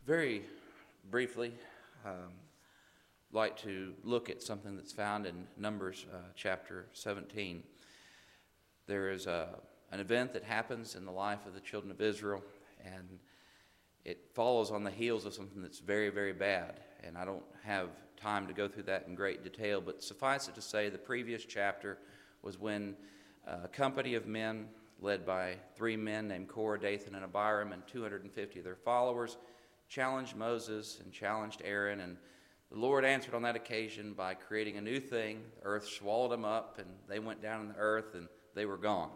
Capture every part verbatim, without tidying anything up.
very briefly um, like to look at something that's found in Numbers uh, chapter seventeen. There is a, an event that happens in the life of the children of Israel, and it follows on the heels of something that's very, very bad. And I don't have time to go through that in great detail, but suffice it to say the previous chapter was when a company of men led by three men named Korah, Dathan, and Abiram, and two hundred fifty of their followers, challenged Moses and challenged Aaron, and the Lord answered on that occasion by creating a new thing. The earth swallowed them up, and they went down in the earth, and they were gone.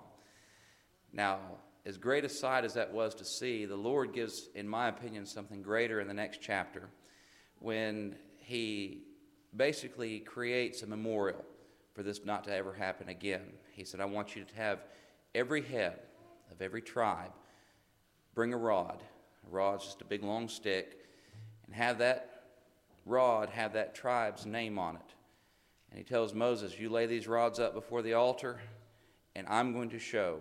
Now, as great a sight as that was to see, the Lord gives, in my opinion, something greater in the next chapter when he basically creates a memorial for this not to ever happen again. He said, I want you to have every head of every tribe bring a rod. A rod's just a big long stick, and have that rod have that tribe's name on it. And he tells Moses, you lay these rods up before the altar, and I'm going to show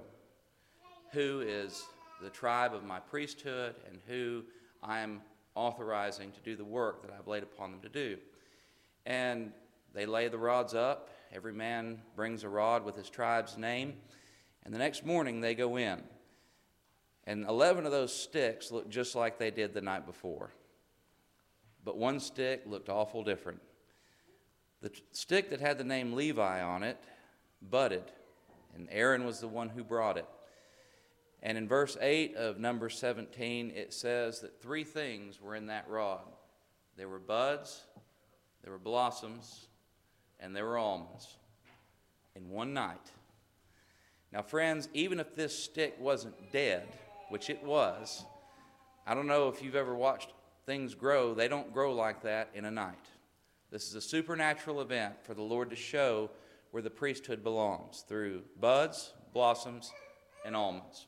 who is the tribe of my priesthood and who I am authorizing to do the work that I've laid upon them to do. And they lay the rods up. Every man brings a rod with his tribe's name. And the next morning they go in. And eleven of those sticks look just like they did the night before. But one stick looked awful different. The t- stick that had the name Levi on it budded, and Aaron was the one who brought it. And in verse eight of Numbers seventeen, it says that three things were in that rod. There were buds, there were blossoms, and there were almonds in one night. Now, friends, even if this stick wasn't dead, which it was, I don't know if you've ever watched things grow. They don't grow like that in a night. This is a supernatural event for the Lord to show where the priesthood belongs, through buds, blossoms, and almonds.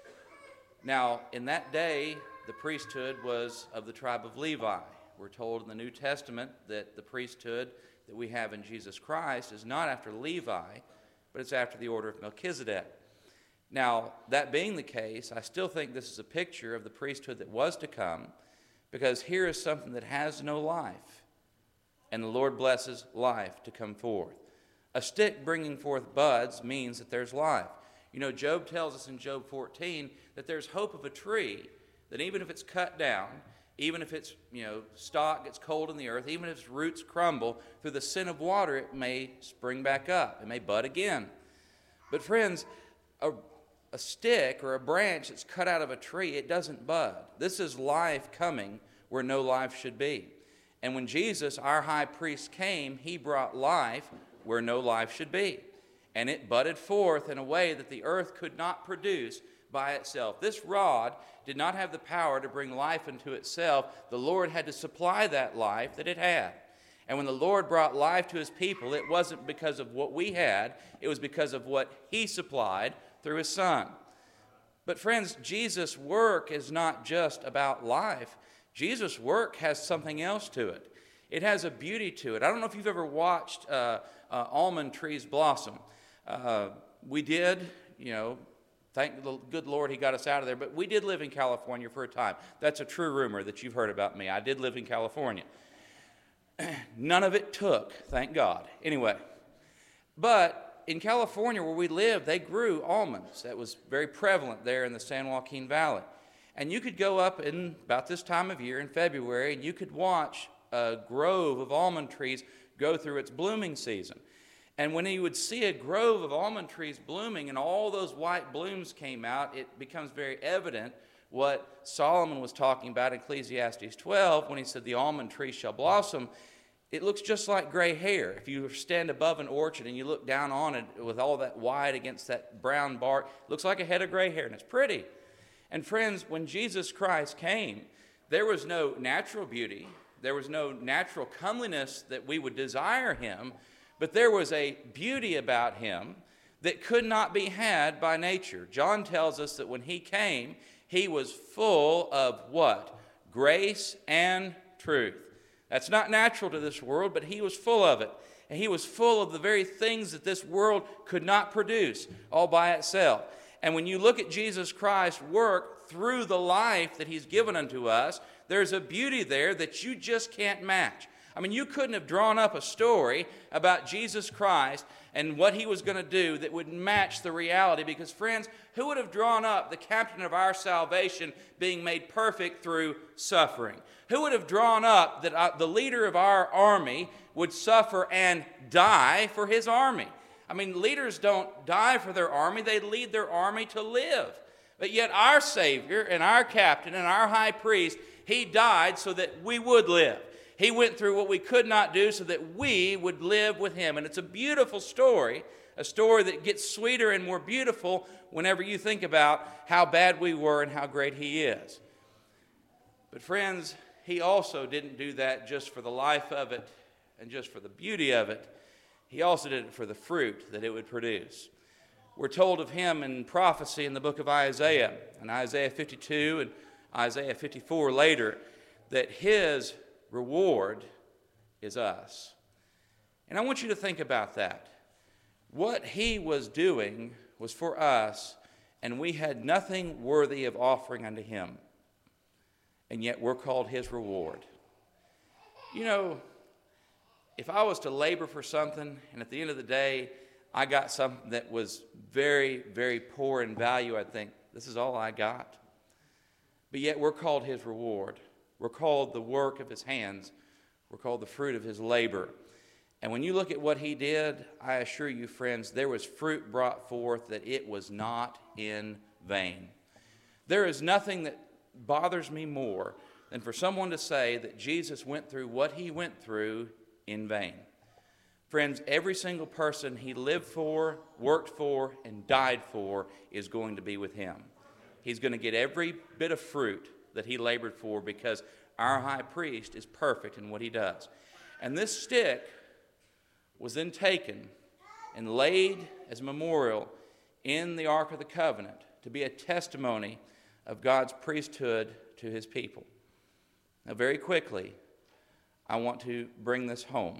Now, in that day, the priesthood was of the tribe of Levi. We're told in the New Testament that the priesthood that we have in Jesus Christ is not after Levi, but it's after the order of Melchizedek. Now, that being the case, I still think this is a picture of the priesthood that was to come, because here is something that has no life, and the Lord blesses life to come forth. A stick bringing forth buds means that there's life. You know, Job tells us in Job fourteen that there's hope of a tree, that even if it's cut down, even if its you know stalk gets cold in the earth, even if its roots crumble, through the sin of water it may spring back up. It may bud again. But friends, a, a stick or a branch that's cut out of a tree, it doesn't bud. This is life coming where no life should be. And when Jesus, our high priest, came, he brought life where no life should be. And it budded forth in a way that the earth could not produce by itself. This rod did not have the power to bring life into itself. The Lord had to supply that life that it had. And when the Lord brought life to his people, it wasn't because of what we had. It was because of what he supplied through his Son. But friends, Jesus' work is not just about life. Jesus' work has something else to it. It has a beauty to it. I don't know if you've ever watched uh, uh, almond trees blossom. Uh, we did, you know, thank the good Lord he got us out of there, but we did live in California for a time. That's a true rumor that you've heard about me. I did live in California. None of it took, thank God. Anyway, but in California where we lived, they grew almonds. That was very prevalent there in the San Joaquin Valley. And you could go up in about this time of year in February, and you could watch a grove of almond trees go through its blooming season. And when you would see a grove of almond trees blooming and all those white blooms came out, it becomes very evident what Solomon was talking about in Ecclesiastes twelve when he said the almond tree shall blossom. It looks just like gray hair. If you stand above an orchard and you look down on it with all that white against that brown bark, it looks like a head of gray hair, and it's pretty. And friends, when Jesus Christ came, there was no natural beauty. There was no natural comeliness that we would desire him, but there was a beauty about him that could not be had by nature. John tells us that when he came, he was full of what? Grace and truth. That's not natural to this world, but he was full of it. And he was full of the very things that this world could not produce all by itself. And when you look at Jesus Christ's work work through the life that he's given unto us, there's a beauty there that you just can't match. I mean, you couldn't have drawn up a story about Jesus Christ and what he was going to do that would match the reality. Because, friends, who would have drawn up the captain of our salvation being made perfect through suffering? Who would have drawn up that uh, the leader of our army would suffer and die for his army? I mean, leaders don't die for their army. They lead their army to live. But yet our Savior and our captain and our high priest, he died so that we would live. He went through what we could not do so that we would live with him. And it's a beautiful story, a story that gets sweeter and more beautiful whenever you think about how bad we were and how great he is. But friends, he also didn't do that just for the life of it and just for the beauty of it. He also did it for the fruit that it would produce. We're told of him in prophecy in the book of Isaiah, in Isaiah fifty-two and Isaiah fifty-four later, that his reward is us. And I want you to think about that. What he was doing was for us, and we had nothing worthy of offering unto him. And yet we're called his reward. You know, if I was to labor for something, and at the end of the day, I got something that was very, very poor in value, I'd think, this is all I got. But yet we're called his reward. We're called the work of his hands. We're called the fruit of his labor. And when you look at what he did, I assure you, friends, there was fruit brought forth that it was not in vain. There is nothing that bothers me more than for someone to say that Jesus went through what he went through in vain. Friends, every single person he lived for, worked for, and died for is going to be with him. He's going to get every bit of fruit that he labored for because our high priest is perfect in what he does. And this stick was then taken and laid as a memorial in the Ark of the Covenant to be a testimony of God's priesthood to his people. Now, very quickly, I want to bring this home.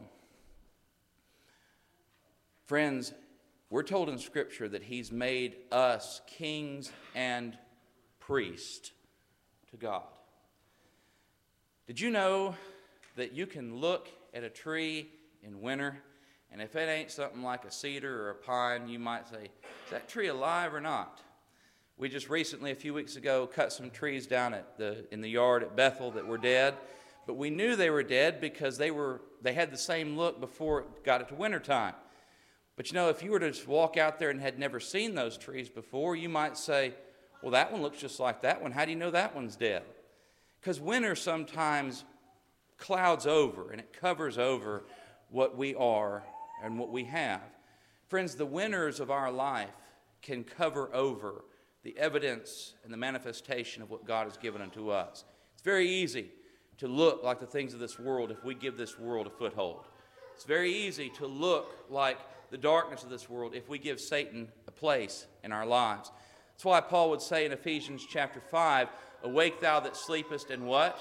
Friends, we're told in Scripture that he's made us kings and priests to God. Did you know that you can look at a tree in winter, and if it ain't something like a cedar or a pine, you might say, is that tree alive or not? We just recently, a few weeks ago, cut some trees down at the, in the yard at Bethel that were dead, but we knew they were dead because they were they had the same look before it got into wintertime. But you know, if you were to just walk out there and had never seen those trees before, you might say, well, that one looks just like that one. How do you know that one's dead? Because winter sometimes clouds over and it covers over what we are and what we have. Friends, the winters of our life can cover over the evidence and the manifestation of what God has given unto us. It's very easy to look like the things of this world if we give this world a foothold. It's very easy to look like the darkness of this world if we give Satan a place in our lives. That's why Paul would say in Ephesians chapter five, awake thou that sleepest, and what?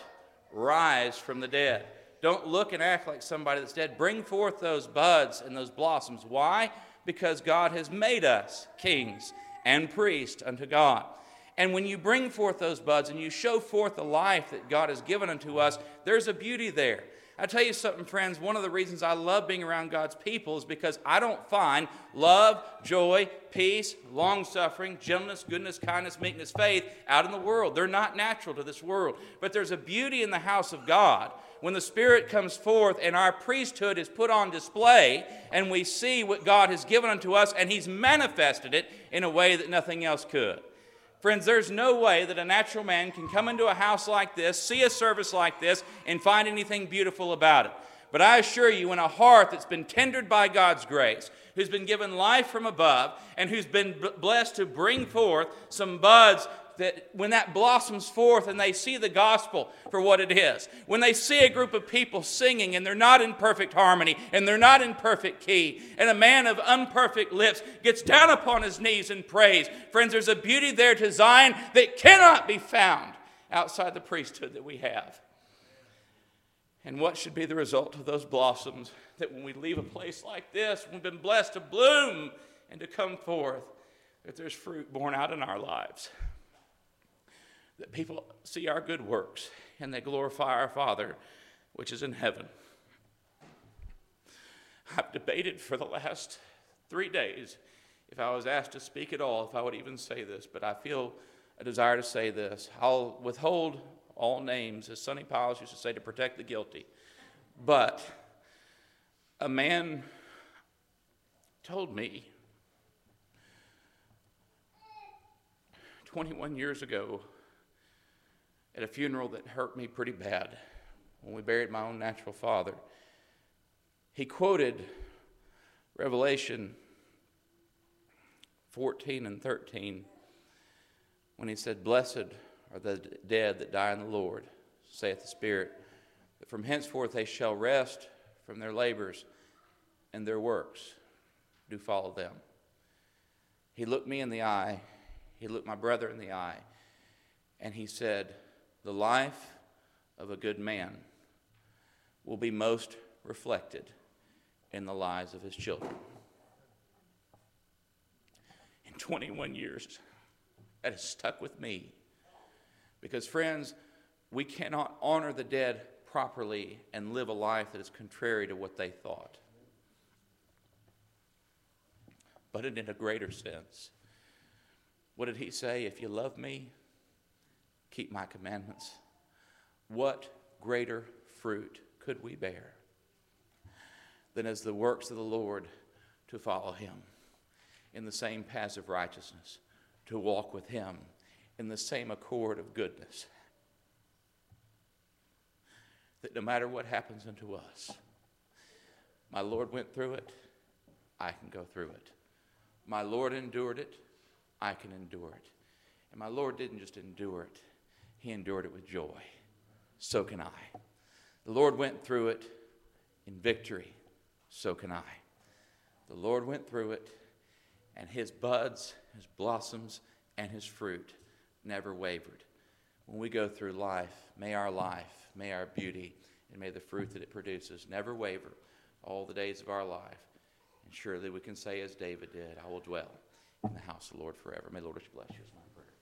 Rise from the dead. Don't look and act like somebody that's dead. Bring forth those buds and those blossoms. Why? Because God has made us kings and priests unto God. And when you bring forth those buds and you show forth the life that God has given unto us, there's a beauty there. I tell you something, friends, one of the reasons I love being around God's people is because I don't find love, joy, peace, long-suffering, gentleness, goodness, kindness, meekness, faith out in the world. They're not natural to this world. But there's a beauty in the house of God when the Spirit comes forth and our priesthood is put on display and we see what God has given unto us and he's manifested it in a way that nothing else could. Friends, there's no way that a natural man can come into a house like this, see a service like this, and find anything beautiful about it. But I assure you, in a heart that's been tendered by God's grace, who's been given life from above, and who's been blessed to bring forth some buds that when that blossoms forth and they see the gospel for what it is, when they see a group of people singing and they're not in perfect harmony and they're not in perfect key, and a man of unperfect lips gets down upon his knees and prays, friends, there's a beauty there to Zion that cannot be found outside the priesthood that we have. And what should be the result of those blossoms? That when we leave a place like this, we've been blessed to bloom and to come forth, that there's fruit born out in our lives. that people see our good works and they glorify our Father, which is in heaven. I've debated for the last three days if I was asked to speak at all, if I would even say this, but I feel a desire to say this. I'll withhold all names, as Sonny Piles used to say, to protect the guilty. But a man told me twenty-one years ago at a funeral that hurt me pretty bad when we buried my own natural father. He quoted Revelation fourteen and thirteen when he said, "Blessed are the dead that die in the Lord, saith the Spirit, that from henceforth they shall rest from their labors, and their works do follow them." He looked me in the eye, he looked my brother in the eye, and he said, "The life of a good man will be most reflected in the lives of his children." In twenty-one years, that has stuck with me. Because, friends, we cannot honor the dead properly and live a life that is contrary to what they thought. But in a greater sense, what did he say? If you love me, keep my commandments. What greater fruit could we bear than as the works of the Lord to follow him in the same paths of righteousness, to walk with him in the same accord of goodness, that no matter what happens unto us, my Lord went through it, I can go through it. My Lord endured it, I can endure it. And my Lord didn't just endure it, he endured it with joy. So can I. The Lord went through it in victory, so can I. The Lord went through it, and his buds, his blossoms, and his fruit never wavered. When we go through life, may our life, may our beauty, and may the fruit that it produces never waver all the days of our life. And surely we can say as David did, I will dwell in the house of the Lord forever. May the Lord bless you as my prayer.